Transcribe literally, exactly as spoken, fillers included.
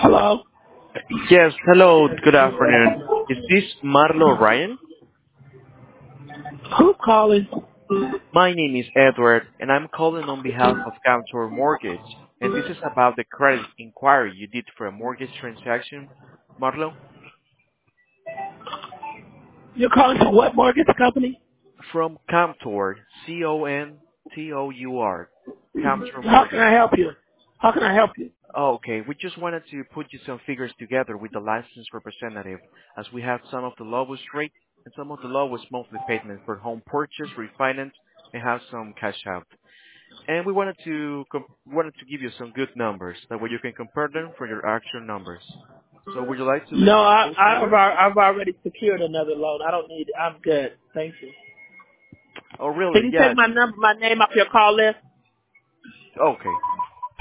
Hello? Yes, hello, good afternoon. Is this Marlo Ryan? Who's calling? My name is Edward, and I'm calling on behalf of Camtor Mortgage, and this is about the credit inquiry you did for a mortgage transaction, Marlo, You're calling from what mortgage company? from Camtor, C O N T O U R, Camtor How can Mortgage. I help you? How can I help you? Oh, okay, we just wanted to put you some figures together with the licensed representative, as we have some of the lowest rate and some of the lowest monthly payments for home purchase, refinance, and have some cash out. And we wanted to com- wanted to give you some good numbers. That way you can compare them for your actual numbers. So would you like to No, listen to I, those I've, numbers? al- I've already secured another loan. I don't need it. I'm good. Thank you. Oh, Can really? you take Yeah. my number, my name off your call list? Okay.